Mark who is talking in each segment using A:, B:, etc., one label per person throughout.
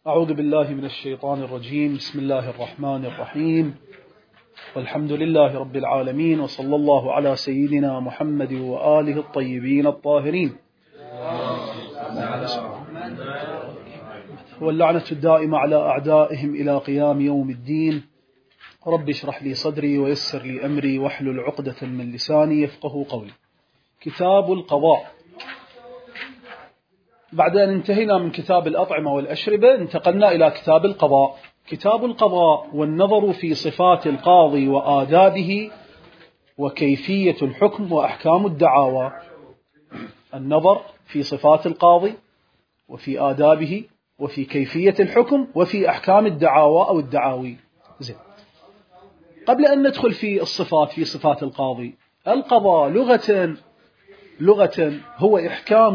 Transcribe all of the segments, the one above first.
A: أعوذ بالله من الشيطان الرجيم. بسم الله الرحمن الرحيم، والحمد لله رب العالمين، وصلى الله على سيدنا محمد وآله الطيبين الطاهرين، واللعنة الدائمة على أعدائهم إلى قيام يوم الدين. رب اشرح لي صدري ويسر لي أمري واحلل عقدة من لساني يفقه قولي. كتاب القضاء. بعد أن انتهينا من كتاب الأطعمة والأشربة انتقلنا إلى كتاب القضاء. كتاب القضاء والنظر في صفات القاضي وآدابه وكيفية الحكم وأحكام الدعاوى. النظر في صفات القاضي وفي آدابه وفي كيفية الحكم وفي أحكام الدعاوى أو الدعاوي. زين. قبل أن ندخل في الصفات، في صفات القاضي، القضاء لغة هو إحكام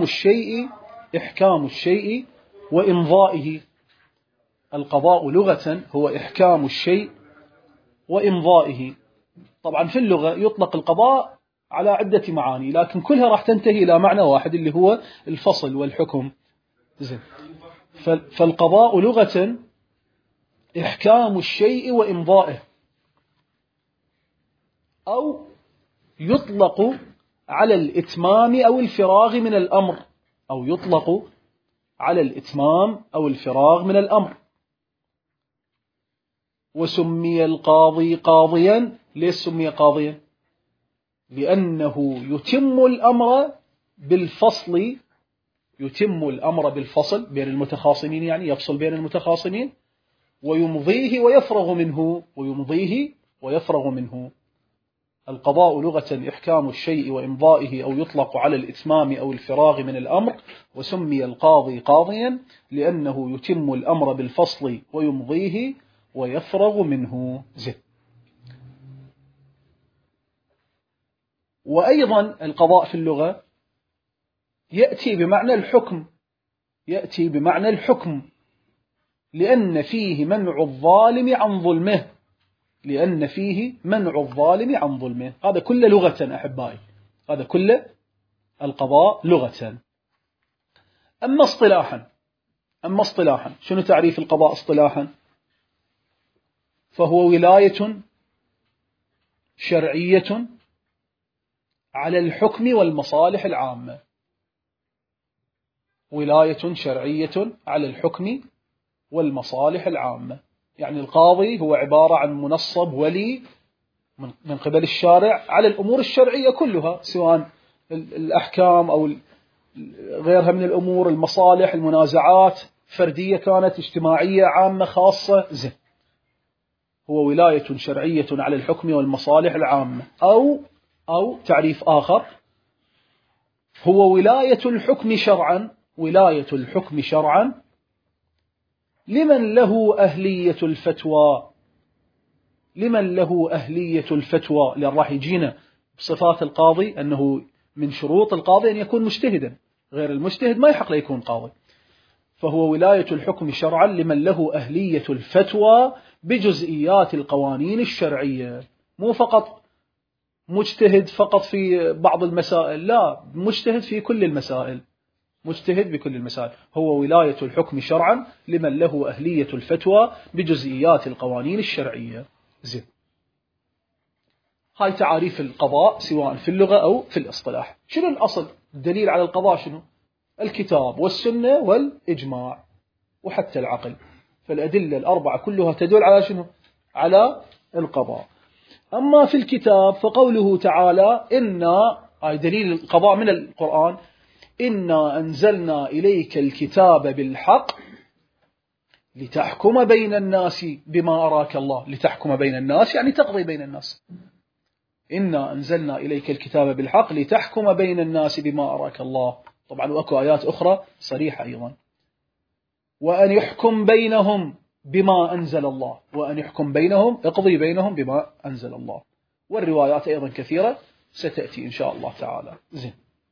A: الشيء وإمضائه. القضاء لغة هو إحكام الشيء وإمضائه. طبعا في اللغة يطلق القضاء على عدة معاني، لكن كلها راح تنتهي إلى معنى واحد اللي هو الفصل والحكم. زين. فالقضاء لغة إحكام الشيء وإمضائه، أو يطلق على الإتمام أو الفراغ من الأمر، أو يطلق على الإتمام أو الفراغ من الأمر. وسمي القاضي قاضيا. ليش سمي قاضيا؟ لأنه يتم الأمر بالفصل بين المتخاصمين، يعني يفصل بين المتخاصمين، ويمضيه ويفرغ منه. القضاء لغة إحكام الشيء وإمضائه، أو يطلق على الإتمام أو الفراغ من الأمر. وسمي القاضي قاضيا لأنه يتم الأمر بالفصل ويمضيه ويفرغ منه. زين. وأيضا القضاء في اللغة يأتي بمعنى الحكم، لأن فيه منع الظالم عن ظلمه. هذا كله لغة أحبائي، هذا كله القضاء لغة. أما اصطلاحا شنو تعريف القضاء اصطلاحا؟ فهو ولاية شرعية على الحكم والمصالح العامة. ولاية شرعية على الحكم والمصالح العامة، يعني القاضي هو عبارة عن منصب ولي من قبل الشارع على الأمور الشرعية كلها، سواء الأحكام أو غيرها من الأمور، المصالح، المنازعات، فردية كانت، اجتماعية، عامة، خاصة. زين. هو ولاية شرعية على الحكم والمصالح العامة. أو تعريف آخر، هو ولاية الحكم شرعا لمن له أهلية الفتوى. لأن راح يجينا بصفات القاضي أنه من شروط القاضي أن يكون مجتهدا، غير المجتهد ما يحق له يكون قاضي. فهو ولاية الحكم شرعا لمن له أهلية الفتوى بجزئيات القوانين الشرعية. مو فقط مجتهد فقط في بعض المسائل، لا، مجتهد في كل المسائل، هو ولاية الحكم شرعا لمن له أهلية الفتوى بجزئيات القوانين الشرعية. زين. هاي تعاريف القضاء سواء في اللغة أو في الاصطلاح. شنو الأصل؟ الدليل على القضاء شنو؟ الكتاب والسنة والإجماع وحتى العقل. فالأدلة الأربعة كلها تدل على شنو؟ على القضاء. أما في الكتاب فقوله تعالى هاي دليل القضاء من القرآن: إنا أنزلنا إليك الكتاب بالحق لتحكم بين الناس بما أراك الله. لتحكم بين الناس يعني تقضي بين الناس. إنا أنزلنا إليك الكتاب بالحق لتحكم بين الناس بما أراك الله. طبعا وأكو آيات أخرى صريحة أيضا: وأن يحكم بينهم بما أنزل الله. اقضي بينهم بما أنزل الله. والروايات أيضا كثيرة ستأتي إن شاء الله تعالى. زين.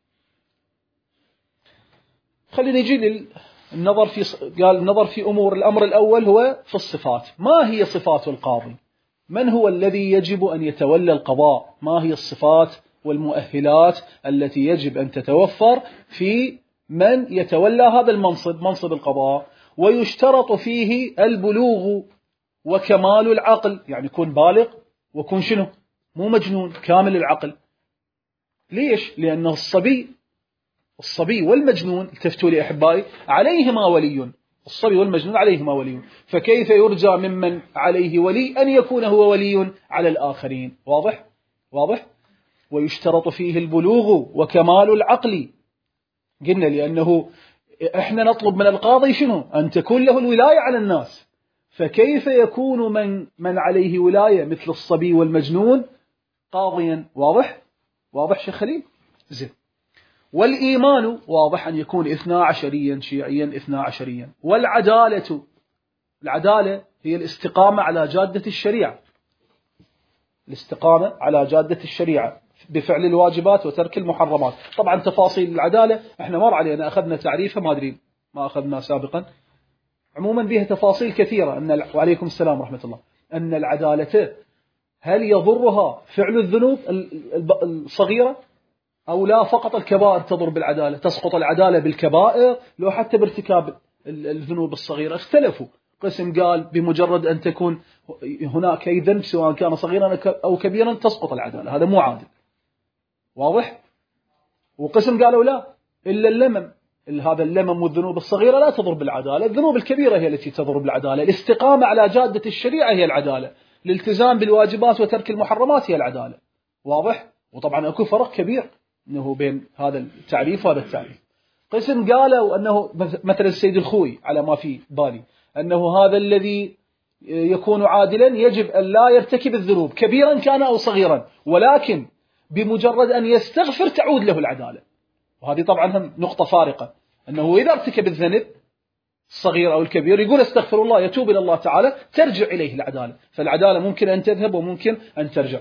A: خلينا نجي للنظر في أمور. الأمر الأول هو في الصفات. ما هي صفات القاضي؟ من هو الذي يجب أن يتولى القضاء؟ ما هي الصفات والمؤهلات التي يجب أن تتوفر في من يتولى هذا المنصب، منصب القضاء؟ ويشترط فيه البلوغ وكمال العقل، يعني يكون بالغ ويكون شنو؟ مو مجنون، كامل العقل. ليش؟ لأن الصبي والمجنون، التفتوا لي أحبائي، عليهما ولي. الصبي والمجنون عليهما ولي، فكيف يرجى ممن عليه ولي أن يكون هو ولي على الآخرين؟ واضح؟ ويشترط فيه البلوغ وكمال العقل. قلنا لأنه إحنا نطلب من القاضي شنو؟ أن تكون له الولاية على الناس، فكيف يكون من عليه ولاية مثل الصبي والمجنون قاضيا؟ واضح شيخ خليل؟ زين. والإيمان واضح أن يكون 12 شيعيا 12. العدالة هي الاستقامة على جادة الشريعة، الاستقامة على جادة الشريعة بفعل الواجبات وترك المحرمات. طبعا تفاصيل العدالة احنا مر علينا، أخذنا تعريفها، ما أدري ما أخذنا سابقا. عموما بها تفاصيل كثيرة. وعليكم السلام ورحمة الله. أن العدالة هل يضرها فعل الذنوب الصغيرة أو لا؟ فقط الكبائر تضر بالعدالة، تسقط العدالة بالكبائر لو حتى بارتكاب الذنوب الصغيرة. اختلفوا، قسم قال بمجرد أن تكون هناك أي ذنب سواء كان صغيرا أو كبيرا تسقط العدالة، هذا مو عادل. واضح؟ وقسم قالوا لا، إلا اللمم، هذا اللمم والذنوب الصغيرة لا تضر بالعدالة، الذنوب الكبيرة هي التي تضر بالعدالة. الاستقامة على جادة الشريعة هي العدالة، الالتزام بالواجبات وترك المحرمات هي العدالة. واضح؟ وطبعا أكو فرق كبير أنه بين هذا التعريف وهذا التعريف. قسم قالوا أنه مثل السيد الخوي على ما في بالي، أنه هذا الذي يكون عادلا يجب أن لا يرتكب الذنوب كبيرا كان أو صغيرا، ولكن بمجرد أن يستغفر تعود له العدالة. وهذه طبعا هم نقطة فارقة، أنه إذا ارتكب الذنب الصغير أو الكبير يقول استغفر الله، يتوب إلى الله تعالى، ترجع إليه العدالة. فالعدالة ممكن أن تذهب وممكن أن ترجع.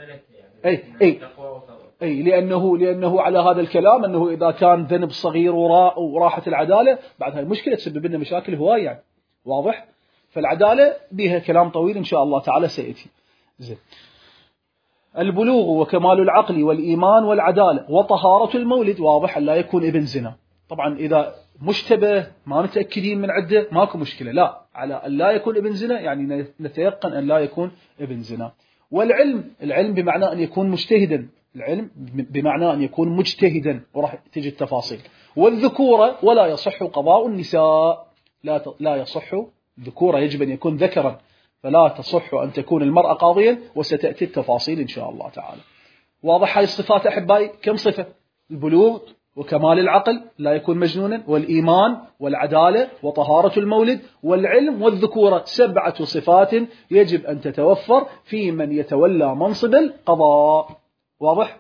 A: أي لأنه على هذا الكلام أنه إذا كان ذنب صغير وراحت العدالة بعد هاي المشكلة تسبب لنا مشاكل هواية يعني. واضح؟ فالعدالة بها كلام طويل إن شاء الله تعالى سيأتي. زين. البلوغ وكمال العقل والإيمان والعدالة وطهارة المولد، واضح أن لا يكون ابن زنا. طبعا إذا مشتبه ما متأكدين من عدة ماكو مشكلة، لا، على أن لا يكون ابن زنا يعني نتيقن أن لا يكون ابن زنا. العلم بمعنى أن يكون مجتهدا، العلم بمعنى أن يكون مجتهدا، وراح تجي التفاصيل. والذكورة ولا يصح قضاء النساء، لا يصح ذكورة، يجب أن يكون ذكرا، فلا تصح أن تكون المرأة قاضيا، وستأتي التفاصيل إن شاء الله تعالى. واضح هاي الصفات أحبائي؟ كم صفة؟ البلوغ وكمال العقل لا يكون مجنونا، والإيمان والعدالة وطهارة المولد والعلم والذكورة، 7 صفات يجب أن تتوفر في من يتولى منصب القضاء. واضح؟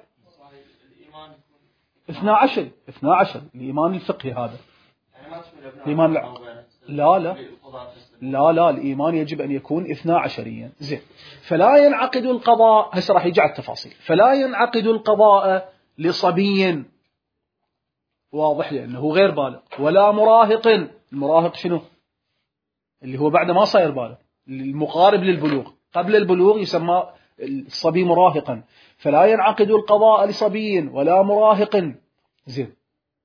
A: 12 الإيمان الفقهي هذا. الإيمان لا الإيمان يجب أن يكون 12. زين. فلا ينعقد القضاء، هسه راح يجي التفاصيل. فلا ينعقد القضاء لصبي، واضح، لأنه غير بالغ، ولا مراهق. المراهق شنو؟ اللي هو بعد ما صاير بالغ، المقارب للبلوغ، قبل البلوغ يسمى الصبي مراهقا. فلا ينعقد القضاء لصبي ولا مراهق. زين.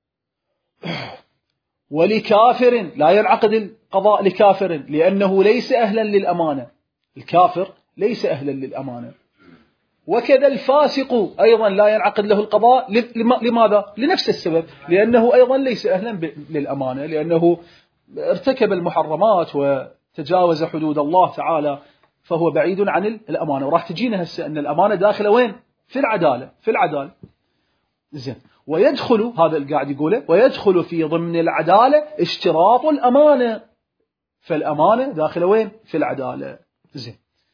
A: ولكافر لا ينعقد القضاء لكافر، لأنه ليس أهلا للأمانة، الكافر ليس أهلا للأمانة. وكذا الفاسق أيضا لا ينعقد له القضاء. لماذا؟ لنفس السبب، لأنه أيضا ليس أهلا للأمانة، لأنه ارتكب المحرمات وتجاوز حدود الله تعالى، فهو بعيد عن الأمانة. وراح تجينا هسه أن الأمانة داخلة وين؟ في العدالة. زين. ويدخل، هذا اللي قاعد يقوله، ويدخل في ضمن العدالة اشتراط الأمانة، فالأمانة داخلة وين؟ في العدالة. زين.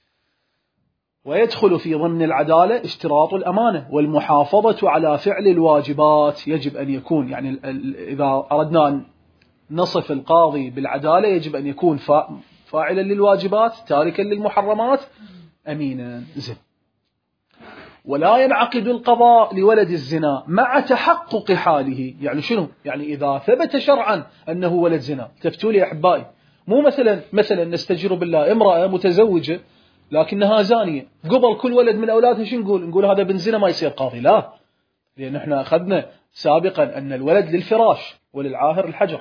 A: ويدخل في ضمن العدالة اشتراط الأمانة والمحافظة على فعل الواجبات، يجب أن يكون، يعني إذا أردنا أن نصف القاضي بالعدالة يجب أن يكون فاعلا للواجبات، تاركا للمحرمات، أمينا. زين. ولا ينعقد القضاء لولد الزنا مع تحقق حاله. يعني شنو؟ يعني إذا ثبت شرعا أنه ولد زنا. تفتوا لي أحبائي، مو مثلا نستجير بالله امرأة متزوجة لكنها زانية، قبل كل ولد من أولادها شو نقول هذا بن زنا ما يصير قاضي، لا، لأن احنا أخذنا سابقا أن الولد للفراش وللعاهر الحجر،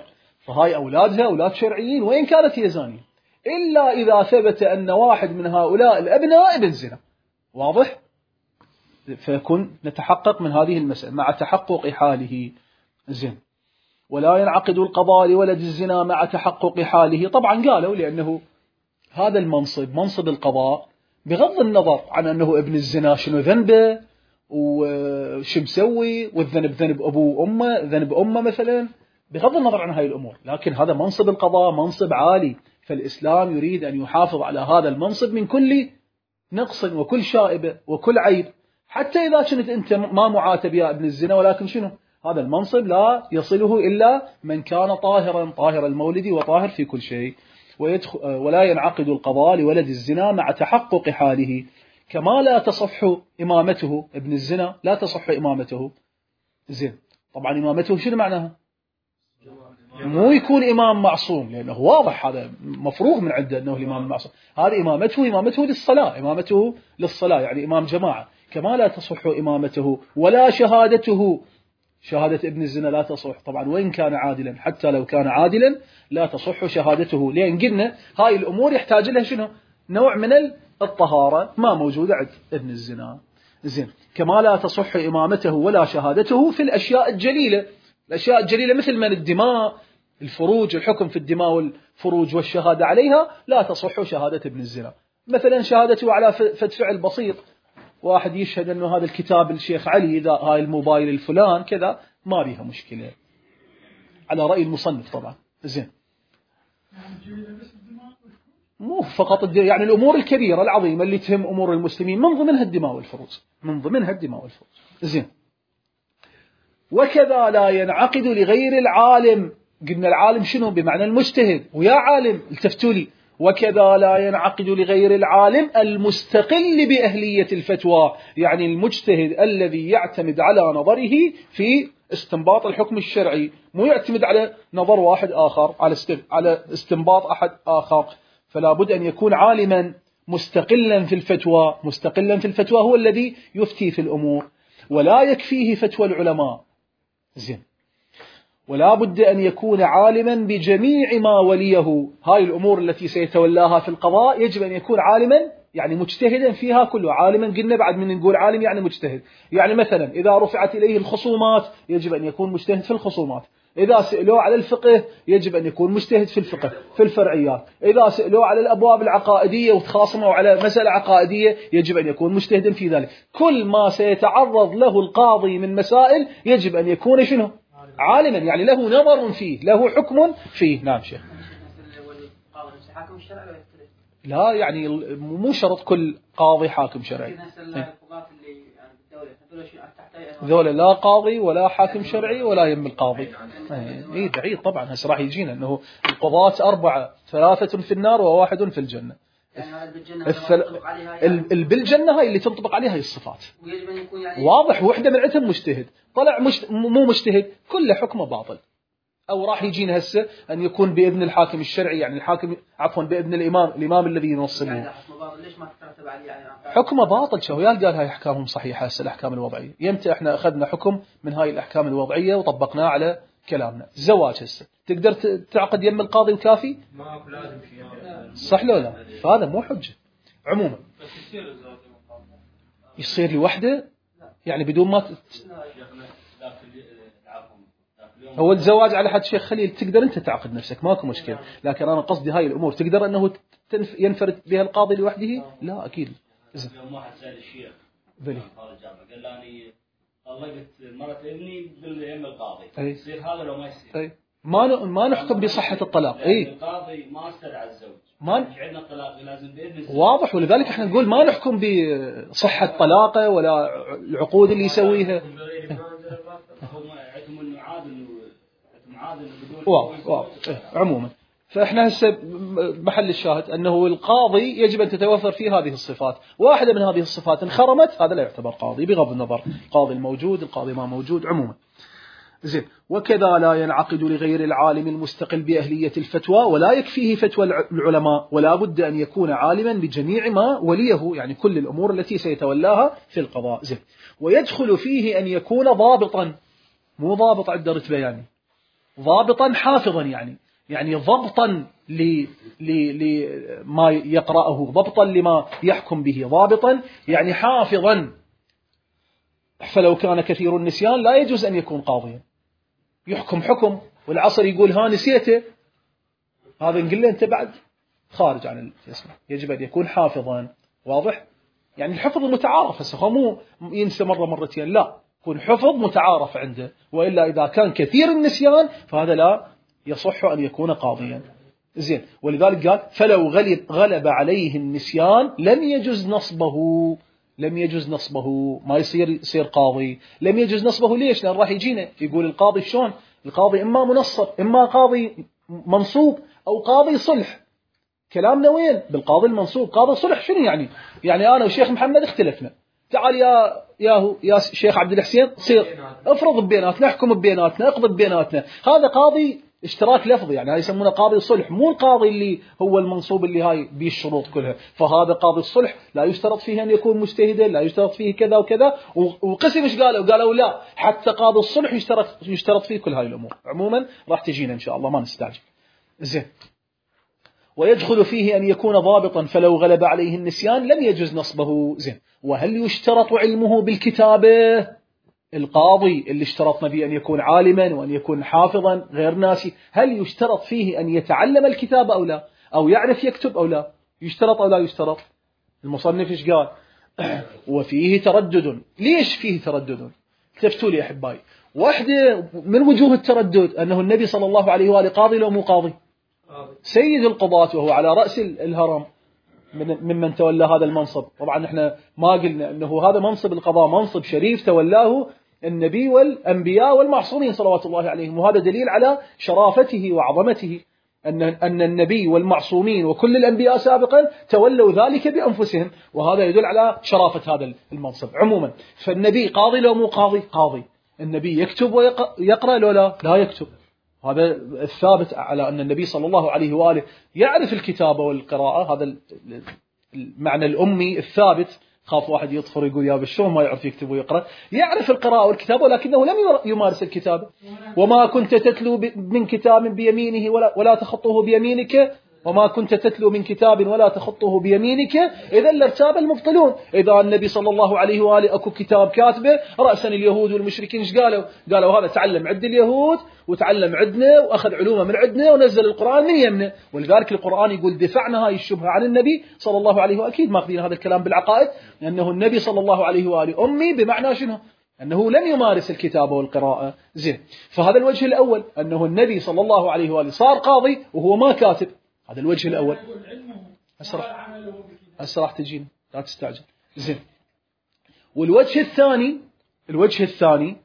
A: فهاي أولادها أولاد شرعيين وإن كانت هي زانية، إلا إذا ثبت أن واحد من هؤلاء الأبناء ابن زنا. واضح؟ فيكون نتحقق من هذه المسألة مع تحقق حاله. زين. ولا ينعقد القضاء لولد الزنا مع تحقق حاله. طبعا قالوا لأنه هذا المنصب، منصب القضاء، بغض النظر عن أنه ابن الزنا شنو ذنبه وش مسوي، والذنب ذنب أبوه وأمه، ذنب أمه مثلا، بغض النظر عن هاي الأمور، لكن هذا منصب القضاء منصب عالي، فالإسلام يريد أن يحافظ على هذا المنصب من كل نقص وكل شائبة وكل عيب، حتى إذا كنت أنت ما معاتب يا ابن الزنا، ولكن شنو؟ هذا المنصب لا يصله إلا من كان طاهرا، طاهر المولد وطاهر في كل شيء. ولا ينعقد القضاء لولد الزنا مع تحقق حاله، كما لا تصح إمامته. ابن الزنا لا تصح إمامته. زين. طبعا إمامته شنو معناها؟ مو يكون إمام معصوم، لأنه واضح هذا مفروغ من عنده أنه الإمام المعصوم. هذه إمامته للصلاة، إمامته للصلاة يعني إمام جماعة. كما لا تصح إمامته ولا شهادته. شهادة ابن الزنا لا تصح طبعا وإن كان عادلا، حتى لو كان عادلا لا تصح شهادته، لأن قلنا هاي الأمور يحتاج لها شنو؟ نوع من الطهارة ما موجودة عند ابن الزنا. زين. كما لا تصح إمامته ولا شهادته في الأشياء الجليلة. الأشياء الجليلة مثل من الدماء، الفروج، الحكم في الدماء والفروج والشهادة عليها، لا تصح شهادة ابن الزنا. مثلا شهادته على فعل بسيط، واحد يشهد أنه هذا الكتاب الشيخ علي، إذا هاي الموبايل الفلان كذا، ما بيها مشكلة على رأي المصنف طبعا. زين. مو فقط يعني الأمور الكبيرة العظيمة اللي تهم أمور المسلمين من ضمنها الدماء والفروج، من ضمنها الدماء والفروج. زين. وكذا لا ينعقد لغير العالم. قلنا العالم شنو؟ بمعنى المجتهد. ويا عالم التفتوا لي، وكذا لا ينعقد لغير العالم المستقل بأهلية الفتوى، يعني المجتهد الذي يعتمد على نظره في استنباط الحكم الشرعي، مو يعتمد على نظر واحد آخر، على استنباط أحد آخر. فلا بد أن يكون عالما مستقلا في الفتوى. مستقلا في الفتوى هو الذي يفتي في الأمور، ولا يكفيه فتوى العلماء. زين. ولا بد أن يكون عالما بجميع ما وليه. هاي الأمور التي سيتولاها في القضاء يجب أن يكون عالما، يعني مجتهدا فيها كله. عالما قلنا بعد من نقول عالم يعني مجتهد. يعني مثلا إذا رفعت إليه الخصومات يجب أن يكون مجتهد في الخصومات. إذا سئلوا على الفقه يجب أن يكون مجتهد في الفقه في الفرعيات. إذا سئلوا على الأبواب العقائدية وتخاصموا على مسألة عقائدية يجب أن يكون مجتهدا في ذلك. كل ما سيتعرض له القاضي من مسائل يجب أن يكون شنو؟ عالما، يعني له نظر فيه، له حكم فيه. نعم شيخ. لا يعني مو شرط كل قاضي حاكم شرعي. ذولا لا قاضي ولا حاكم شرعي ولا يم القاضي. اي بعيد طبعا. هسه راح يجينا انه القضاة 4، 3 في النار و1 في الجنة. بالجنة هاي اللي تنطبق عليها هاي الصفات. واضح. وحدة من عندهم مجتهد، طلع مو مجتهد، كل حكمه باطل. أو راح يجينا هسه أن يكون بإذن الحاكم الشرعي، يعني الحاكم عفوا بإذن الإمام الذي ينصبه.
B: يعني ليش ما تترتب عليه يعني
A: حكمه باطل. شويال قال هاي أحكامهم صحيحة. هسه الأحكام الوضعية يمتى إحنا أخذنا حكم من هاي الأحكام الوضعية وطبقناه على كلامنا. الزواج هسه تقدر تعقد يم القاضي وكافي؟
C: ما لازم
A: صح لو لا؟ فهذا مو حجة. عموما يصير لوحده يعني بدون ما هو الزواج على حد شيخ خليل تقدر أنت تعقد نفسك ماكو مشكلة، لكن أنا قصدي هاي الأمور تقدر أنه ينفرد بها القاضي لوحده؟ لا أكيد.
C: يوم واحد سأل الشيخ
A: بلي
C: قال لي طلقت مرة ابني باليم القاضي،
A: يصير
C: هذا لو ما يصير؟
A: ما نحكم بصحة الطلاق.
C: القاضي ما استدعى الزوج،
A: ما
C: عندنا طلاق لازم بإذن الزوج.
A: واضح. ولذلك احنا نقول ما نحكم بصحة طلاقه ولا العقود اللي يسويها. واضح. عموما فاحنا هسه محل الشاهد انه القاضي يجب ان تتوفر فيه هذه الصفات. واحدة من هذه الصفات انخرمت هذا لا يعتبر قاضي بغض النظر القاضي الموجود القاضي ما موجود. عموما زين. وكذا لا ينعقد لغير العالم المستقل بأهلية الفتوى، ولا يكفيه فتوى العلماء، ولا بد أن يكون عالما بجميع ما وليه، يعني كل الأمور التي سيتولاها في القضاء. زين. ويدخل فيه أن يكون ضابطا. مو ضابط عند رتبة يعني ضابطا حافظا، يعني ضبطا لما يقرأه، ضبطا لما يحكم به، ضابطا يعني حافظا. فلو كان كثير النسيان لا يجوز أن يكون قاضيا، يحكم حكم والعصر يقول ها نسيته، هذا نقول له أنت بعد خارج عن الجسم، يجب أن يكون حافظا. واضح؟ يعني الحفظ متعارف، هسه مو ينسى مرة مرتين، لا، يكون حفظ متعارف عنده، وإلا إذا كان كثير النسيان فهذا لا يصح أن يكون قاضيا. زين، ولذلك قال فلو غلب عليه النسيان لم يجوز نصبه، ما يصير قاضي. لم يجوز نصبه ليش؟ لأن راح يجينا يقول القاضي شلون؟ القاضي إما منصب، إما قاضي منصوب، أو قاضي صلح. كلامنا وين؟ بالقاضي المنصوب. قاضي صلح شنو يعني؟ يعني أنا وشيخ محمد اختلفنا، تعال يا شيخ عبد الحسين صير افرض بيناتنا، احكم بيناتنا، اقضي بيناتنا. هذا قاضي اشتراك لفظي، يعني هاي يسمونه قاضي الصلح، مو القاضي اللي هو المنصوب اللي هاي بيه الشروط كلها. فهذا قاضي الصلح لا يشترط فيه أن يكون مجتهدا، لا يشترط فيه كذا وكذا. وقسم ايش قالوا لا، حتى قاضي الصلح يشترط فيه كل هاي الأمور. عموما راح تجينا إن شاء الله، ما نستعجل. زين، ويدخل فيه أن يكون ضابطا فلو غلب عليه النسيان لم يجوز نصبه. زين، وهل يشترط علمه بالكتابة؟ القاضي اللي اشترطنا به أن يكون عالما وأن يكون حافظا غير ناسي، هل يشترط فيه أن يتعلم الكتابة أو لا؟ أو يعرف يكتب أو لا؟ يشترط أو لا يشترط؟ المصنف ايش قال؟ وفيه تردد. ليش فيه تردد؟ اكتفتوا لي أحبائي. واحدة من وجوه التردد أنه النبي صلى الله عليه وآله قاضي لو مو قاضي؟ سيد القضاة، وهو على رأس الهرم ممن تولى هذا المنصب. طبعا احنا ما قلنا أنه هذا منصب القضاء منصب شريف تولاه النبي والأنبياء والمعصومين صلوات الله عليهم، وهذا دليل على شرافته وعظمته، أن النبي والمعصومين وكل الأنبياء سابقا تولوا ذلك بأنفسهم، وهذا يدل على شرافة هذا المنصب. عموما فالنبي قاضي لو مو قاضي؟ قاضي. النبي يكتب ويقرأ لو لا يكتب. هذا الثابت على أن النبي صلى الله عليه وآله يعرف الكتابة والقراءة. هذا المعنى الأمي الثابت. خاف واحد يطفر يقول يا بالشون ما يعرف يكتب ويقرأ. يعرف القراءة والكتابة ولكنه لم يمارس الكتابة. وما كنت تتلو من كتاب بيمينه ولا تخطه بيمينك، وما كنت تتلو من كتاب ولا تخطه بيمينك إذا لارتاب المبطلون. إذا النبي صلى الله عليه وآله أكو كتاب كاتبه، رأسا اليهود والمشركين ايش قالوا هذا تعلم عند اليهود وتعلم عندنا وأخذ علومه من عندنا ونزل القرآن من يمنا. ولذلك القرآن يقول دفعنا هاي الشبهة عن النبي صلى الله عليه وآله. أكيد ماخذين هذا الكلام بالعقائد، لأنه النبي صلى الله عليه وآله أمي بمعنى شنو؟ أنه لم يمارس الكتابة والقراءة. زين، فهذا الوجه الأول، أنه النبي صلى الله عليه وآله صار قاضي وهو ما كاتب. هذا الوجه الأول. أسرع تجين، لا تستعجل. زين، والوجه الثاني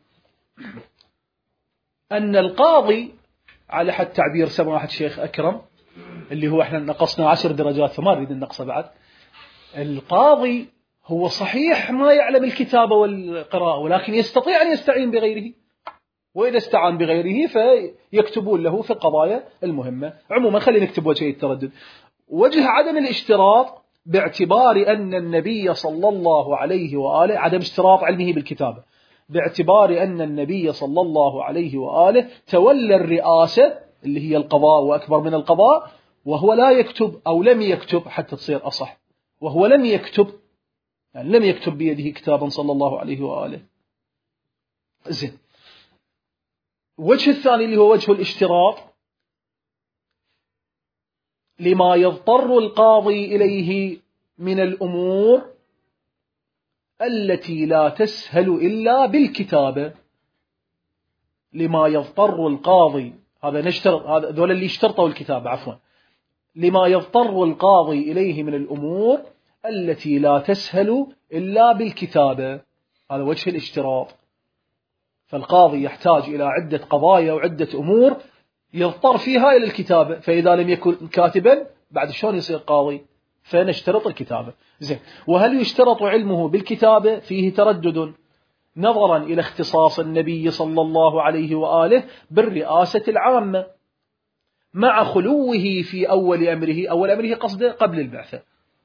A: أن القاضي على حد تعبير سماحة الشيخ أكرم، اللي هو احنا نقصنا 10 درجات فما نريد النقصة بعد. القاضي هو صحيح ما يعلم الكتابة والقراءة، ولكن يستطيع أن يستعين بغيره، وإذا استعان بغيره فيكتبون له في القضايا المهمة. عموما خلينا نكتب وجه التردد. وجه عدم الاشتراط باعتبار أن النبي صلى الله عليه وآله، عدم اشتراط علمه بالكتابة، باعتبار أن النبي صلى الله عليه وآله تولى الرئاسة اللي هي القضاء وأكبر من القضاء، وهو لا يكتب أو لم يكتب حتى تصير أصح، وهو لم يكتب، يعني لم يكتب بيده كتابا صلى الله عليه وآله. زين، الوجه الثاني اللي هو وجه الاشتراط لما يضطر القاضي إليه من الأمور التي لا تسهل إلا بالكتابة. لما يضطر القاضي، هذا نشترط، هذا دول اللي اشترطوا الكتابة، عفوا. لما يضطر القاضي إليه من الأمور التي لا تسهل إلا بالكتابة، هذا وجه الاشتراط. فالقاضي يحتاج إلى عدة قضايا وعدة أمور يضطر فيها إلى الكتابة، فإذا لم يكن كاتبا بعد شلون يصير قاضي؟ فنشترط الكتابة. زين، وهل يشترط علمه بالكتابة؟ فيه تردد نظرا إلى اختصاص النبي صلى الله عليه وآله بالرئاسة العامة مع خلوه في أول أمره قصده قبل البعثة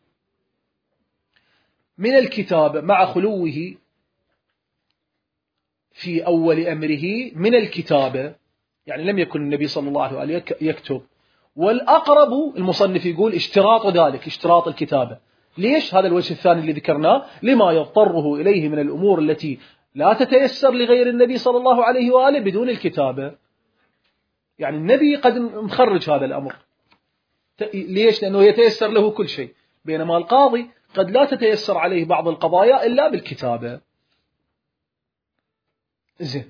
A: من الكتابة، مع خلوه في أول أمره من الكتابة. يعني لم يكن النبي صلى الله عليه وآله يكتب. والأقرب المصنف يقول اشتراط ذلك، اشتراط الكتابة. ليش؟ هذا الوجه الثاني اللي ذكرناه، لما يضطره إليه من الأمور التي لا تتيسر لغير النبي صلى الله عليه وآله بدون الكتابة. يعني النبي قد مخرج هذا الأمر. ليش؟ لأنه يتيسر له كل شيء، بينما القاضي قد لا تتيسر عليه بعض القضايا إلا بالكتابة. زين.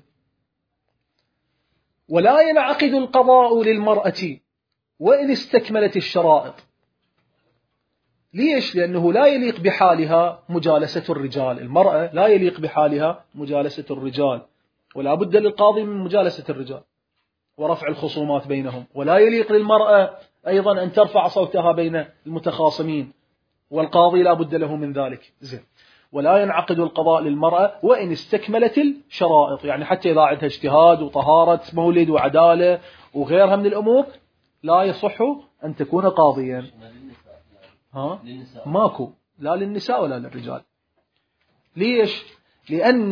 A: ولا ينعقد القضاء للمرأة وإن استكملت الشرائط. ليش؟ لأنه لا يليق بحالها مجالسة الرجال. المرأة لا يليق بحالها مجالسة الرجال، ولا بد للقاضي من مجالسة الرجال ورفع الخصومات بينهم. ولا يليق للمرأة أيضا أن ترفع صوتها بين المتخاصمين، والقاضي لا بد له من ذلك. زين. ولا ينعقد القضاء للمرأة وإن استكملت الشرائط، يعني حتى إذا عندها اجتهاد وطهارة مولد وعدالة وغيرها من الأمور لا يصح أن تكون قاضيا. ماكو لا للنساء ولا للرجال. ليش؟ لأن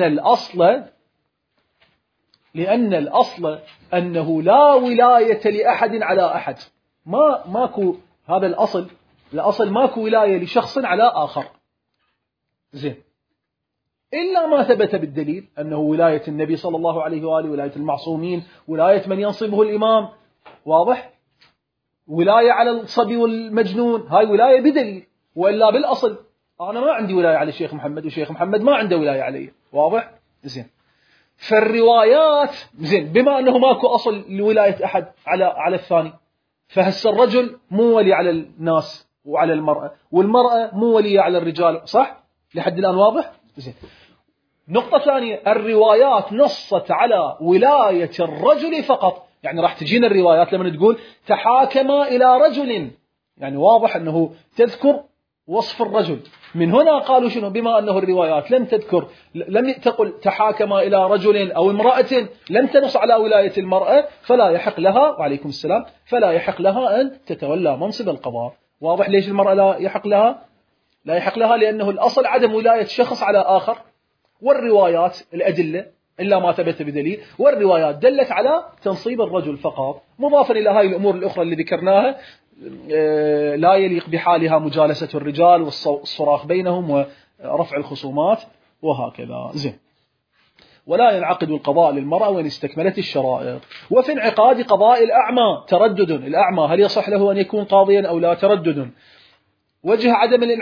A: الأصل أنه لا ولاية لأحد على أحد. ماكو هذا الأصل ماكو ولاية لشخص على آخر. زين. إلا ما ثبت بالدليل أنه ولاية النبي صلى الله عليه وآله، ولاية المعصومين، ولاية من ينصبه الإمام. واضح؟ ولاية على الصبي والمجنون، هاي ولاية بدليل. وإلا بالأصل أنا ما عندي ولاية على الشيخ محمد، والشيخ محمد ما عنده ولاية علي. واضح؟ زين. فالروايات زين، بما أنه ماكو أصل لولاية أحد على الثاني، فهس الرجل مو ولي على الناس وعلى المرأة، والمرأة مو ولية على الرجال. صح؟ لحد الآن واضح؟ زين. نقطة ثانية، الروايات نصت على ولاية الرجل فقط. يعني راح تجينا الروايات لما تقول تحاكم إلى رجل، يعني واضح أنه تذكر وصف الرجل. من هنا قالوا شنو؟ بما أنه الروايات لم تقل تحاكم إلى رجل أو امرأة، لم تنص على ولاية المرأة، فلا يحق لها، وعليكم السلام، فلا يحق لها أن تتولى منصب القضاء. واضح ليش المرأة لا يحق لها؟ لا يحق لها لأنه الأصل عدم ولاية شخص على آخر، والروايات الأدلة إلا ما ثبت بدليل، والروايات دلت على تنصيب الرجل فقط. مضافا إلى هاي الأمور الأخرى اللي ذكرناها، لا يليق بحالها مجالسة الرجال والصراخ بينهم ورفع الخصومات وهكذا. زين. ولا ينعقد القضاء للمرأة وإن استكملت الشرائط. وفي انعقاد قضاء الأعمى تردد. الأعمى هل يصح له أن يكون قاضيا أو لا؟ تردد. وجه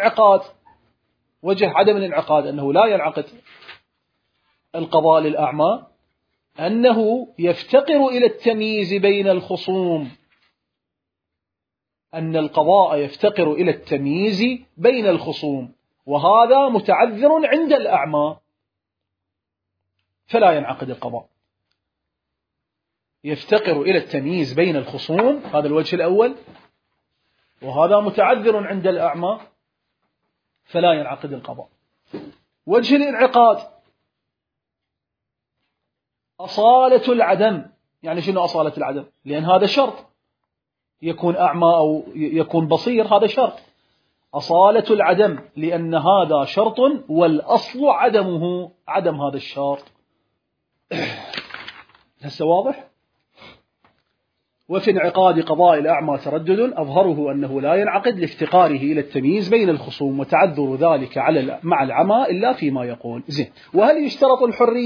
A: عدم الانعقاد أنه لا ينعقد القضاء للأعمى أنه يفتقر إلى التمييز بين الخصوم، أن القضاء يفتقر إلى التمييز بين الخصوم، وهذا متعذر عند الأعمى، فلا ينعقد القضاء. يفتقر إلى التمييز بين الخصوم، هذا الوجه الأول، وهذا متعذر عند الأعمى، فلا ينعقد القضاء. وجه الانعقاد أصالة العدم. يعني شنو أصالة العدم؟ لأن هذا شرط، يكون أعمى أو يكون بصير، هذا شرط. أصالة العدم لأن هذا شرط، والأصل عدم هذا الشرط. هسه واضح؟ وفي انعقاد قضاء الأعمى تردد، أظهره أنه لا ينعقد لافتقاره إلى التمييز بين الخصوم، وتعذر ذلك مع العمى إلا فيما يقول. زين. وهل يشترط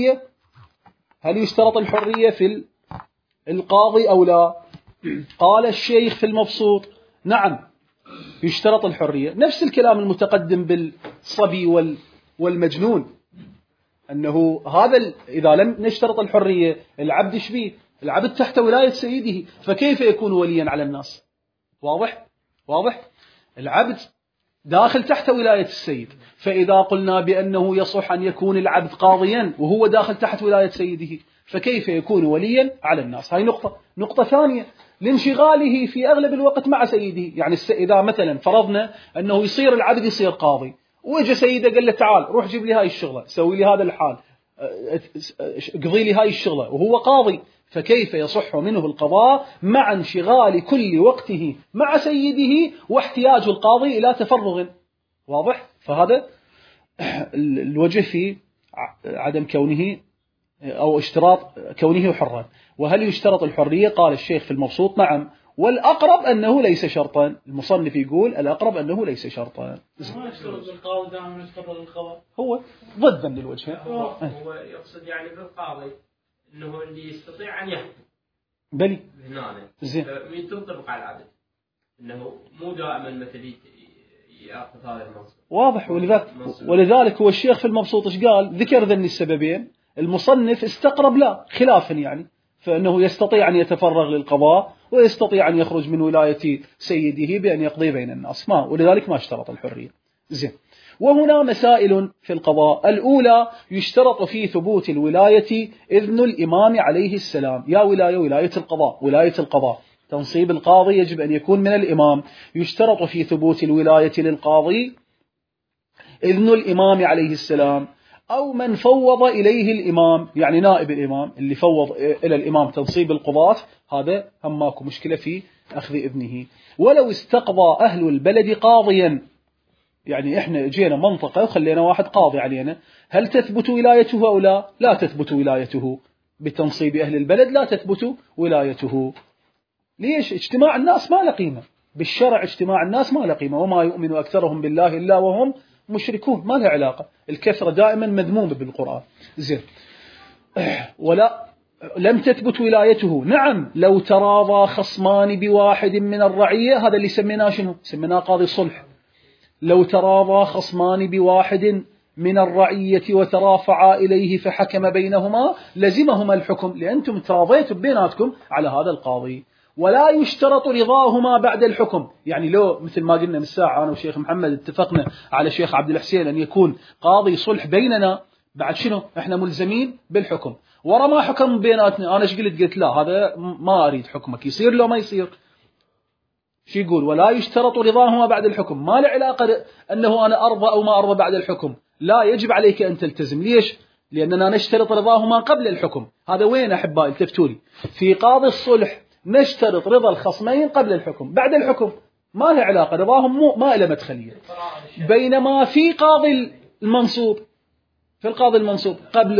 A: الحرية في القاضي أو لا؟ قال الشيخ في المبسوط نعم يشترط الحرية، نفس الكلام المتقدم بالصبي والمجنون، أنه هذا إذا لم نشترط الحرية العبد شبيه؟ العبد تحت ولاية سيده، فكيف يكون وليا على الناس؟ واضح؟ العبد داخل تحت ولاية السيد، فإذا قلنا بأنه يصح أن يكون العبد قاضيا وهو داخل تحت ولاية سيده، فكيف يكون وليا على الناس؟ هاي نقطة ثانية، لانشغاله في أغلب الوقت مع سيده. يعني إذا مثلا فرضنا أنه يصير العبد يصير قاضي، وإجا سيده قال له تعال روح جيب لي هاي الشغلة، سوي لي هذا الحال، اقضي لي هاي الشغلة، وهو قاضي، فكيف يصح منه القضاء مع انشغال كل وقته مع سيده واحتياج القاضي إلى تفرغ؟ واضح؟ فهذا الوجه في عدم كونه أو اشتراط كونه حرا. وهل يشترط الحرية؟ قال الشيخ في المبسوط نعم، والأقرب أنه ليس شرطا. المصنف يقول الأقرب أنه ليس شرطا.
D: ما يشترط بالقاضي دائما يتفرغ للخبر،
A: هو ضدا للوجه.
E: هو يقصد يعني بالقاضي أنه اللي يستطيع أن يحكم
A: بلي
E: هنا
A: زين
E: تنطبق على العدد، أنه مو دائما مثل يأخذ هذا المنصب.
A: واضح. ولذلك هو الشيخ في المبسوط ايش قال؟ ذكر ذني السببين. المصنف استقرب لا خلافا يعني، فإنه يستطيع أن يتفرغ للقضاء ويستطيع أن يخرج من ولاية سيده بأن يقضي بين الناس، ولذلك ما اشترط الحرية. زين. وهنا مسائل في القضاء. الأولى يشترط في ثبوت الولاية إذن الإمام عليه السلام. يا ولاية القضاء، ولاية القضاء تنصيب القاضي يجب أن يكون من الإمام. يشترط في ثبوت الولاية للقاضي إذن الإمام عليه السلام أو من فوض إليه الإمام، يعني نائب الإمام اللي فوض إلى الإمام تنصيب القضاة، هذا هم ماكو مشكلة في أخذ إذنه. ولو استقضى أهل البلد قاضيا، يعني إحنا جينا منطقة وخلينا واحد قاضي علينا، هل تثبت ولايته أو لا؟ لا تثبت ولايته. بتنصيب أهل البلد لا تثبت ولايته. ليش؟ اجتماع الناس ما له قيمة بالشرع، اجتماع الناس ما له قيمة. وما يؤمن أكثرهم بالله إلا وهم مشركون، ما له علاقة. الكثرة دائما مذمومة بالقرآن. زين. ولا لم تثبت ولايته. نعم لو تراضى خصمان بواحد من الرعية، هذا اللي سميناه شنو؟ سميناه قاضي صلح. لو تراضى خصمان بواحد من الرعية وترافعا إليه فحكم بينهما لزمهما الحكم، لأنتم تراضيتم بيناتكم على هذا القاضي. ولا يشترط رضاهما بعد الحكم، يعني لو مثل ما قلنا من الساعة أنا وشيخ محمد اتفقنا على شيخ عبد الحسين أن يكون قاضي صلح بيننا، بعد شنو احنا ملزمين بالحكم. ورا ما حكم بيناتنا، أنا ايش قلت لا هذا ما أريد حكمك، يصير لو ما يصير. شو يقول؟ ولا يشترط رضاهما بعد الحكم. ما له علاقة أنه أنا أرضى أو ما أرضى بعد الحكم، لا يجب عليك أن تلتزم. ليش؟ لأننا نشترط رضاهما قبل الحكم. هذا وين أحبائي التفتوا لي؟ في قاضي الصلح نشترط رضا الخصمين قبل الحكم، بعد الحكم ما له علاقة، رضاهم ما له مدخلية. بينما في قاضي المنصوب، في القاضي المنصوب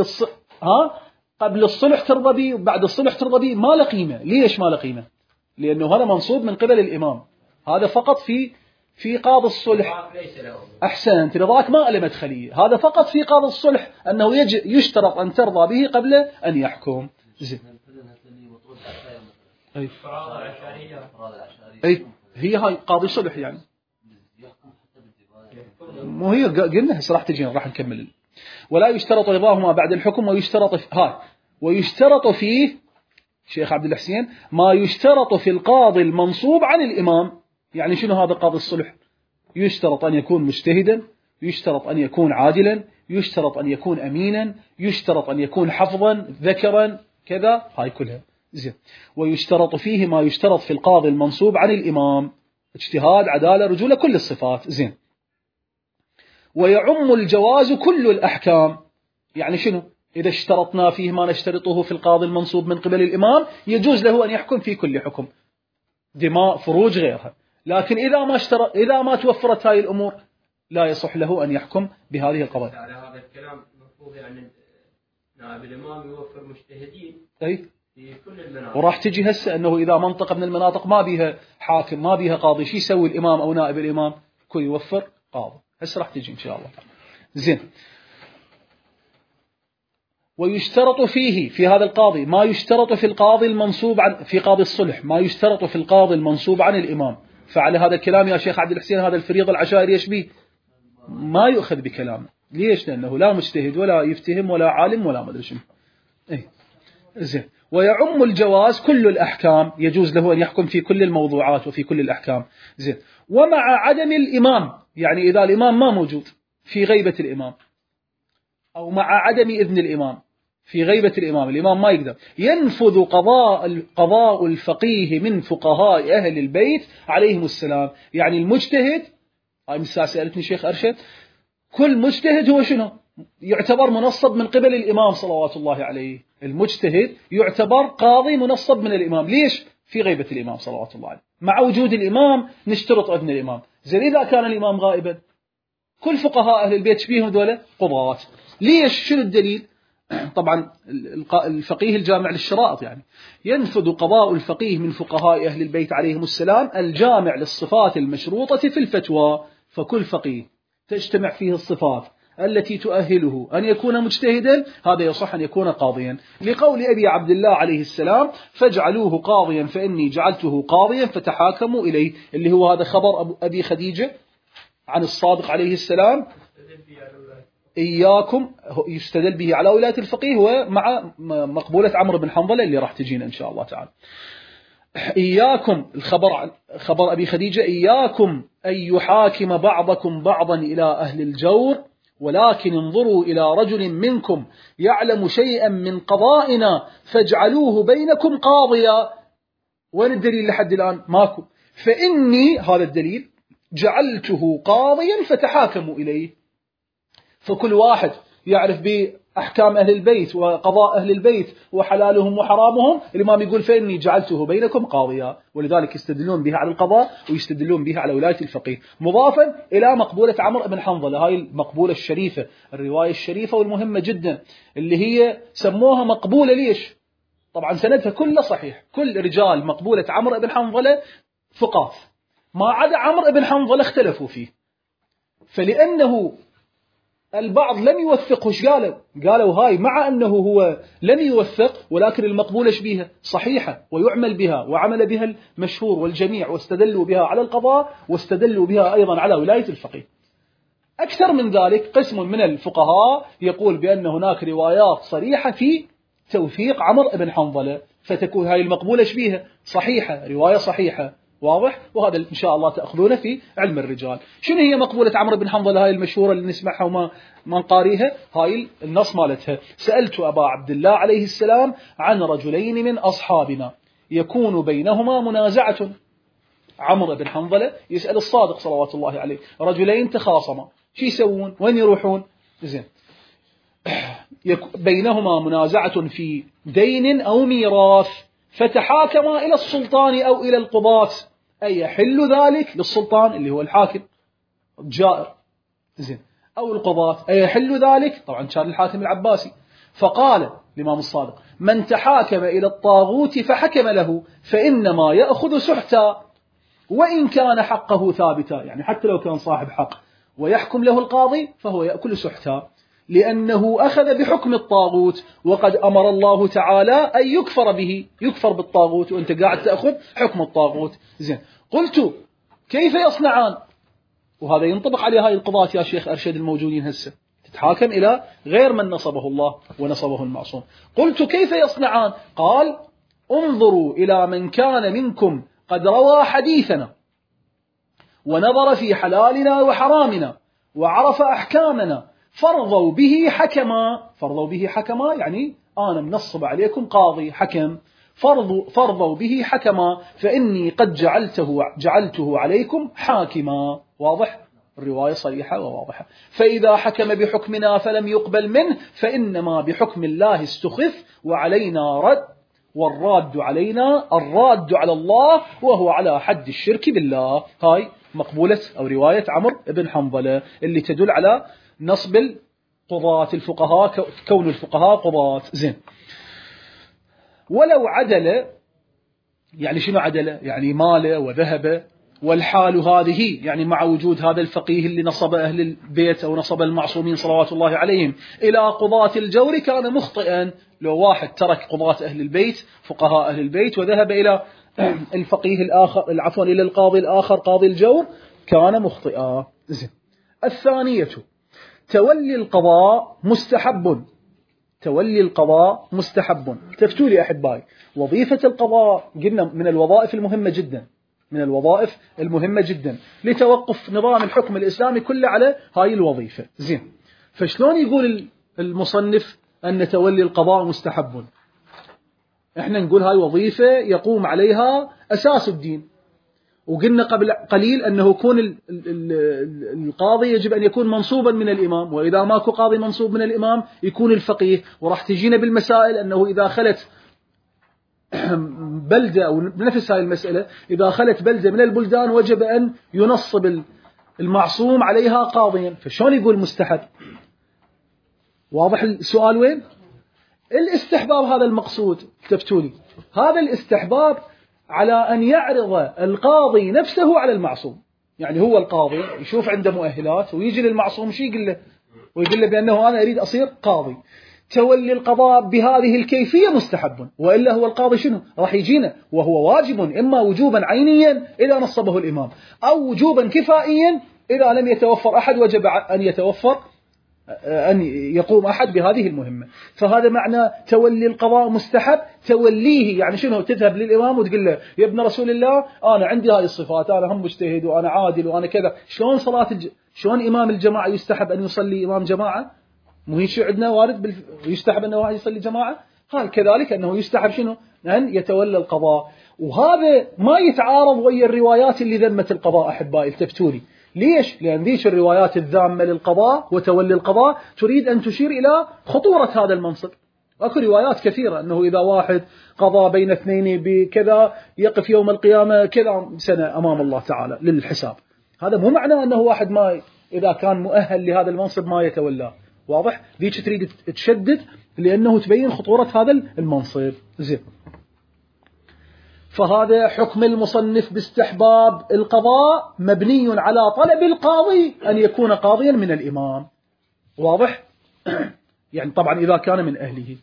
A: قبل الصلح ترضى به وبعد الصلح ترضى به، ما له قيمة. ليش ما له قيمة؟ لأنه هذا منصوب من قبل الإمام، هذا فقط في قاضي الصلح. أحسنت، رضاك ما له مدخلية. هذا فقط في قاضي الصلح أنه يشترط أن ترضى به قبل أن يحكم. زين. أي هي هاي قاضي صلح يعني، مو هي قلنا هسه راح تجينا راح نكمل. ولا يشترط رضاهما بعد الحكم. ويشترط فيه شيخ عبد الحسين ما يشترط في القاضي المنصوب عن الإمام. يعني شنو هذا قاضي الصلح؟ يشترط أن يكون مجتهدا، يشترط أن يكون عادلا، يشترط أن يكون أمينا، يشترط أن يكون حفظا ذكرا كذا، هاي كلها. زين. ويشترط فيه ما يشترط في القاضي المنصوب عن الإمام: اجتهاد، عدالة، رجولة، كل الصفات. زين. ويعم الجواز كل الأحكام. يعني شنو؟ إذا اشترطنا فيه ما نشترطه في القاضي المنصوب من قبل الإمام، يجوز له أن يحكم في كل حكم، دماء، فروج، غيرها. لكن إذا ما توفرت هذه الأمور لا يصح له أن يحكم بهذه القضايا.
E: على هذا الكلام المفروض يعني نائب الإمام يوفر مجتهدين
A: أي
E: في كل المناطق.
A: وراح تجي هسه أنه إذا منطقة من المناطق ما بيها حاكم ما بيها قاضي، شو يسوي الإمام أو نائب الإمام؟ كل يوفر قاضي. هسه راح تجي إن شاء الله. زين. ويشترط فيه في هذا القاضي ما يشترط في القاضي المنصوب في قاضي الصلح، ما يشترط في القاضي المنصوب عن الإمام. فعلى هذا الكلام يا شيخ عبد الحسين هذا الفريض العشائري يشبيه ما يؤخذ بكلامه. ليش؟ لأنه لا مجتهد ولا يفتهم ولا عالم ولا مدري شنو. زين. ويعم الجواز كل الأحكام، يجوز له أن يحكم في كل الموضوعات وفي كل الأحكام. زين. ومع عدم الإمام، يعني إذا الإمام ما موجود، في غيبة الإمام، أو مع عدم إذن الإمام، في غيبة الإمام، الإمام ما يقدر، ينفذ قضاء الفقيه من فقهاء أهل البيت عليهم السلام. يعني المجتهد، هاي مساء سألتني شيخ أرشد، كل مجتهد هو شنو؟ يعتبر منصب من قبل الإمام صلوات الله عليه. المجتهد يعتبر قاضي منصب من الإمام. ليش؟ في غيبة الإمام صلوات الله عليه. مع وجود الإمام نشترط إذن الإمام. زين. إذا كان الإمام غائبا، كل فقهاء أهل البيت شبيهم دولة قضاة. ليش؟ شنو الدليل؟ طبعا الفقيه الجامع للشرائط يعني ينفذ قضاء الفقيه من فقهاء أهل البيت عليهم السلام الجامع للصفات المشروطة في الفتوى. فكل فقيه تجتمع فيه الصفات التي تؤهله أن يكون مجتهدا هذا يصح أن يكون قاضيا، لقول أبي عبد الله عليه السلام فاجعلوه قاضيا فإني جعلته قاضيا فتحاكموا إليه، اللي هو هذا خبر أبي خديجة عن الصادق عليه السلام. إياكم يستدل به على ولاية الفقيه ومع مقبولة عمرو بن حنظلة اللي راح تجينا إن شاء الله تعالى. إياكم خبر أبي خديجة إياكم أن يحاكم بعضكم بعضا إلى أهل الجور ولكن انظروا إلى رجل منكم يعلم شيئا من قضائنا فاجعلوه بينكم قاضيا. وين الدليل لحد الآن؟ ماكو. فإني هذا الدليل جعلته قاضيا فتحاكموا إليه. فكل واحد يعرف بأحكام أهل البيت وقضاء أهل البيت وحلالهم وحرامهم، الإمام يقول فإني جعلته بينكم قاضيا، ولذلك يستدلون بها على القضاء ويستدلون بها على ولاية الفقيه، مضافا إلى مقبولة عمرو بن حنظلة. هاي المقبولة الشريفة، الرواية الشريفة والمهمة جدا اللي هي سموها مقبولة. ليش؟ طبعا سندها كله صحيح، كل رجال مقبولة عمرو بن حنظلة ثقات، ما عدا عمرو بن حنظلة اختلفوا فيه. فلأنه البعض لم يوثقه، ايش قالوا هاي مع أنه هو لم يوثق ولكن المقبولة بها صحيحة ويعمل بها وعمل بها المشهور والجميع، واستدلوا بها على القضاء واستدلوا بها أيضا على ولاية الفقيه. أكثر من ذلك قسم من الفقهاء يقول بأن هناك روايات صريحة في توثيق عمرو بن حنظلة، فتكون هاي المقبولة بها صحيحة، رواية صحيحة. واضح؟ وهذا إن شاء الله تأخذونه في علم الرجال. شنو هي مقبولة عمرو بن حنظلة هاي المشهورة اللي نسمعها وما نقاريها؟ هاي النص مالتها: سألت أبا عبد الله عليه السلام عن رجلين من أصحابنا يكون بينهما منازعة. عمرو بن حنظلة يسأل الصادق صلوات الله عليه، رجلين تخاصما، شو يسوون؟ وين يروحون؟ زين، بينهما منازعة في دين أو ميراث فتحاكما إلى السلطان أو إلى القضاة، أي يحل ذلك للسلطان اللي هو الحاكم الجائر، زين، أو القضاة أي يحل ذلك، طبعا كان الحاكم العباسي. فقال الإمام الصادق: من تحاكم إلى الطاغوت فحكم له فإنما يأخذ سحتا وإن كان حقه ثابتا، يعني حتى لو كان صاحب حق ويحكم له القاضي فهو يأكل سحتا، لأنه أخذ بحكم الطاغوت، وقد أمر الله تعالى أن يكفر به، يكفر بالطاغوت وأنت قاعد تأخذ حكم الطاغوت. زين، قلت كيف يصنعان؟ وهذا ينطبق على هاي القضاة يا شيخ أرشد الموجودين هسه، تتحاكم إلى غير من نصبه الله ونصبه المعصوم. قلت كيف يصنعان؟ قال: انظروا إلى من كان منكم قد روى حديثنا ونظر في حلالنا وحرامنا وعرف أحكامنا فرضوا به حكما. فرضوا به حكما يعني أنا منصب عليكم قاضي حكم، فرضوا به حكما فإني قد جعلته عليكم حاكما. واضح؟ الرواية صريحة وواضحة. فإذا حكم بحكمنا فلم يقبل منه فإنما بحكم الله استخف وعلينا رد، والراد علينا الراد على الله وهو على حد الشرك بالله. هاي مقبولة أو رواية عمرو بن حنظلة اللي تدل على نصب القضاة الفقهاء، كون الفقهاء قضاة. زين، ولو عدل، يعني شنو عدل؟ يعني ماله وذهب والحال هذه، يعني مع وجود هذا الفقيه اللي نصب أهل البيت أو نصب المعصومين صلوات الله عليهم إلى قضاة الجور كان مخطئا. لو واحد ترك قضاة أهل البيت فقهاء أهل البيت وذهب إلى الفقيه الآخر، عفوا إلى القاضي الآخر قاضي الجور، كان مخطئا. زين، الثانية تولي القضاء مستحب. تولي القضاء مستحب. تفتوا لي أحبائي، وظيفة القضاء قلنا من الوظائف المهمة جدا، من الوظائف المهمة جدا لتوقف نظام الحكم الإسلامي كله على هاي الوظيفة. زين، فشلون يقول المصنف أن تولي القضاء مستحب؟ احنا نقول هاي وظيفة يقوم عليها أساس الدين، وقلنا قبل قليل أنه يكون القاضي يجب أن يكون منصوبا من الإمام، وإذا ماكو قاضي منصوب من الإمام يكون الفقيه. وراح تجينا بالمسائل أنه إذا خلت بلدة أو نفس هاي المسألة، إذا خلت بلدة من البلدان وجب أن ينصب المعصوم عليها قاضيا، فشون يقول مستحب؟ واضح السؤال وين؟ الاستحباب هذا المقصود تفتوني، هذا الاستحباب على أن يعرض القاضي نفسه على المعصوم. يعني هو القاضي يشوف عنده مؤهلات ويجي للمعصوم شي يقول له، ويقول له بأنه أنا أريد أصير قاضي. تولي القضاء بهذه الكيفية مستحب، وإلا هو القاضي شنو راح يجينا وهو واجب، إما وجوبا عينيا إذا نصبه الإمام، أو وجوبا كفائيا إذا لم يتوفر أحد وجب أن يتوفر أن يقوم أحد بهذه المهمة. فهذا معنى تولي القضاء مستحب. توليه يعني شنو؟ تذهب للإمام وتقول له يا ابن رسول الله أنا عندي هذه الصفات، أنا هم مجتهد وأنا عادل وأنا كذا. شلون شلون إمام الجماعة يستحب أن يصلي إمام جماعة؟ مو هي شيء عندنا وارد يستحب أنه واحد يصلي جماعة؟ هل كذلك أنه يستحب شنو؟ أن يتولى القضاء. وهذا ما يتعارض ويا الروايات اللي ذمت القضاء أحبائي التفتوني. ليش؟ لأن ذيش الروايات الذامة للقضاء وتولي القضاء تريد أن تشير إلى خطورة هذا المنصب. أكو روايات كثيرة أنه إذا واحد قضى بين اثنين بكذا يقف يوم القيامة كذا سنة أمام الله تعالى للحساب. هذا مو معنى أنه واحد ما إذا كان مؤهل لهذا المنصب ما يتولاه. واضح؟ ذيك تريد تشدد لأنه تبين خطورة هذا المنصب. زين. فهذا حكم المصنف باستحباب القضاء مبني على طلب القاضي أن يكون قاضيا من الإمام. واضح؟ يعني طبعا إذا كان من أهله.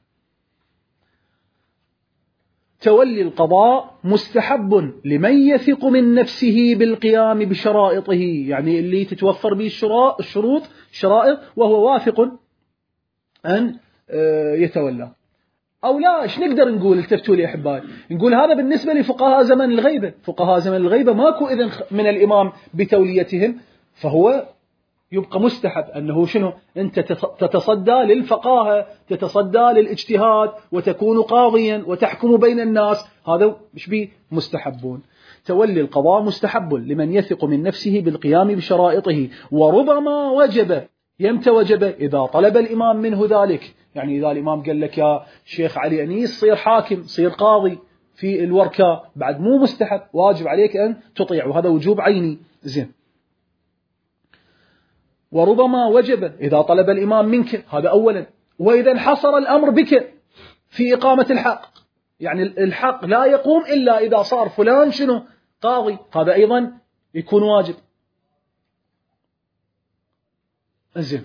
A: تولي القضاء مستحب لمن يثق من نفسه بالقيام بشرائطه، يعني اللي تتوفر به الشروط شرائط وهو واثق أن يتولى. أو لا، إيش نقدر نقول؟ التفتوا لي أحبائي، نقول هذا بالنسبة لفقهاء زمن الغيبة. فقهاء زمن الغيبة ماكو إذن من الإمام بتوليتهم، فهو يبقى مستحب أنه شنو؟ أنت تتصدى للفقاهة، تتصدى للاجتهاد، وتكون قاضيا وتحكم بين الناس. هذا مش بيه مستحبون. تولي القضاء مستحب لمن يثق من نفسه بالقيام بشرائطه، وربما وجب. يمتى وجب؟ إذا طلب الإمام منه ذلك. يعني إذا الإمام قال لك يا شيخ علي أنيس صير حاكم، صير قاضي في الوركة، بعد مو مستحب، واجب عليك أن تطيع، وهذا وجوب عيني. زين. وربما وجب إذا طلب الإمام منك، هذا أولا. وإذا انحصر الأمر بك في إقامة الحق، يعني الحق لا يقوم إلا إذا صار فلان شنو؟ قاضي، هذا أيضا يكون واجب. زين.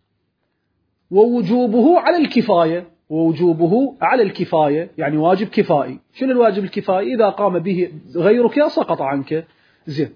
A: ووجوبه على الكفاية، ووجوبه على الكفاية يعني واجب كفائي. شنو الواجب الكفائي؟ إذا قام به غيرك سقط عنك. زين.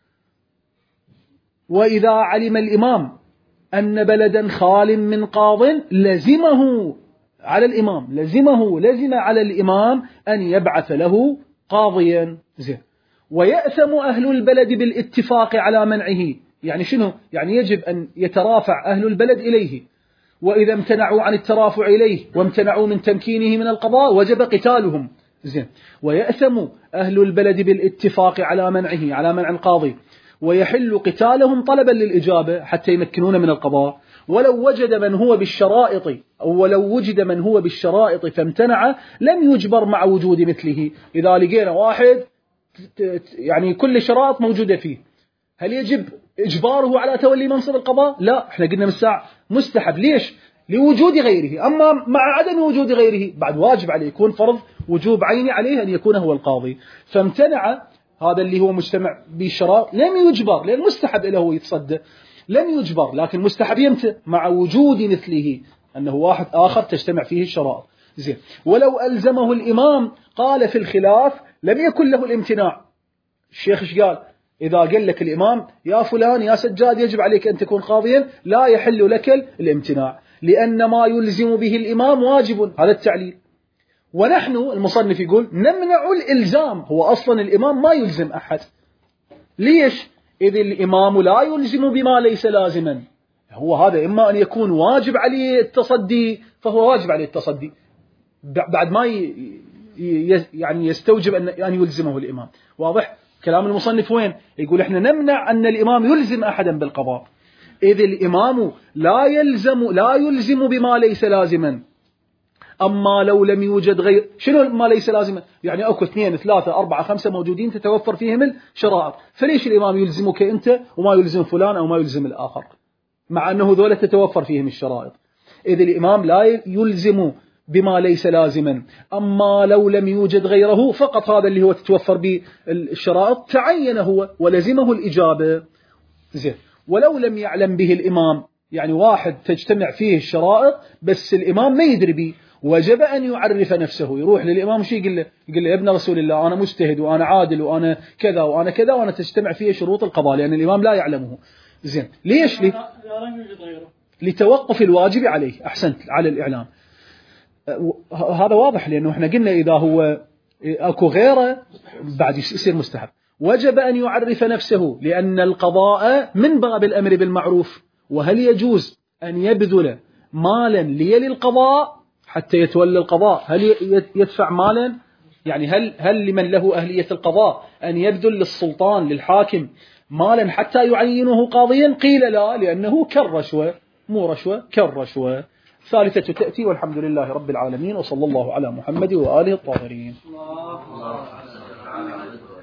A: وإذا علم الإمام أن بلدا خال من قاض لزمه على الإمام، لزم على الإمام أن يبعث له قاضيا. زين. ويأثم أهل البلد بالاتفاق على منعه، يعني شنو؟ يعني يجب أن يترافع أهل البلد إليه، وإذا امتنعوا عن الترافع إليه وامتنعوا من تمكينه من القضاء وجب قتالهم. زين. ويأثم أهل البلد بالاتفاق على منعه، على منع القاضي، ويحل قتالهم طلبا للإجابة حتى يمكنون من القضاء. ولو وجد من هو بالشرائط، أو ولو وجد من هو بالشرائط فامتنع لم يجبر مع وجود مثله. إذا لقينا واحد يعني كل الشرائط موجودة فيه، هل يجب إجباره على تولي منصب القضاء؟ لا، احنا قلنا من الساعة مستحب. ليش؟ لوجود غيره. أما مع عدم وجود غيره بعد واجب عليه، يكون فرض وجوب عيني عليه أن يكون هو القاضي. فامتنع هذا اللي هو مجتمع بالشرائط لم يجبر، لأن مستحب له يتصدى، لم يجبر، لكن مستحب يمتى؟ مع وجود مثله، أنه واحد آخر تجتمع فيه الشرائط. زين. ولو ألزمه الإمام قال في الخلاف لم يكن له الامتناع. الشيخ ايش قال؟ إذا قال لك الإمام يا فلان يا سجاد يجب عليك أن تكون قاضيا، لا يحل لك الامتناع، لأن ما يلزم به الإمام واجب. هذا التعليل. ونحن المصنف يقول نمنع الإلزام. هو أصلا الإمام ما يلزم أحد. ليش؟ إذ الإمام لا يلزم بما ليس لازما. هو هذا إما أن يكون واجب عليه التصدي فهو واجب عليه التصدي بعد ما يعني يستوجب أن يلزمه الإمام. واضح؟ كلام المصنف وين؟ يقول إحنا نمنع أن الإمام يلزم أحدا بالقضاء، إذ الإمام لا يلزم بما ليس لازما. أما لو لم يوجد غير، شنو ما ليس لازما؟ يعني أكو 2 3 4 5 موجودين تتوفر فيهم الشرائط، فليش الإمام يلزمك أنت وما يلزم فلان أو ما يلزم الآخر، مع أنه ذولا تتوفر فيهم الشرائط؟ إذ الإمام لا يلزم بما ليس لازما. أما لو لم يوجد غيره فقط هذا اللي هو تتوفر به الشرائط تعين هو ولزمه الإجابة. زين. ولو لم يعلم به الإمام، يعني واحد تجتمع فيه الشرائط بس الإمام ما يدري به، وجب أن يعرف نفسه، يروح للإمام شو يقول له؟ يقول له يا ابن رسول الله أنا مجتهد وأنا عادل وأنا كذا وأنا كذا وأنا تجتمع فيه شروط القضاء، لأن الإمام لا يعلمه. زين. ليش؟ لتوقف الواجب عليه. أحسنت، على الإعلام. هذا واضح، لأنه احنا قلنا إذا هو أكو غيره بعد يصير مستحب. وجب أن يعرف نفسه، لأن القضاء من باب الأمر بالمعروف. وهل يجوز أن يبذل مالا ليلي القضاء حتى يتولى القضاء؟ هل يدفع مالا؟ يعني هل لمن له أهلية القضاء أن يبذل للسلطان للحاكم مالا حتى يعينه قاضيا؟ قيل لا، لأنه كالرشوة، مو رشوة كالرشوة. ثالثة تأتي. والحمد لله رب العالمين، وصلى الله على محمد وآله الطاهرين.